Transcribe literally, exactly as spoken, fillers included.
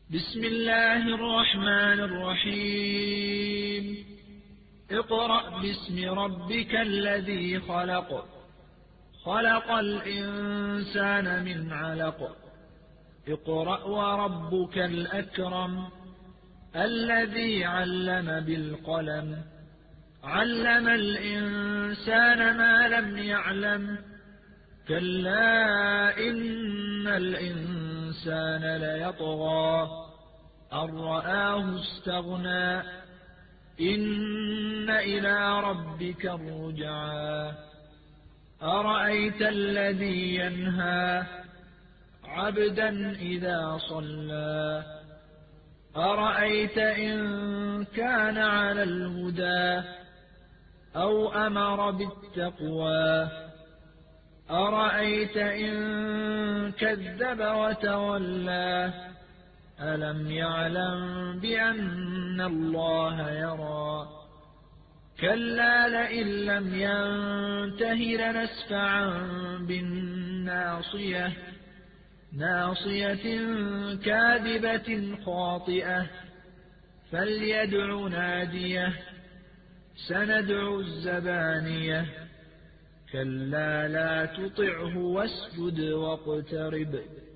بسم الله الرحمن الرحيم اقرأ باسم ربك الذي خلق خلق الإنسان من علق اقرأ وربك الأكرم الذي علم بالقلم علم الإنسان ما لم يعلم كلا إن الإنسان ليطغى أن رآه استغنى إن إلى ربك الرجعى أرأيت الذي ينهى عبدا إذا صلى أرأيت إن كان على الهدى أو أمر بالتقوى أرأيت إن كذب وتولى ألم يعلم بأن الله يرى كلا لئن لم ينته لنسفعا بالناصية ناصية كاذبة خاطئة فليدع ناديه سندع الزبانية كلا لا تطعه واسجد واقترب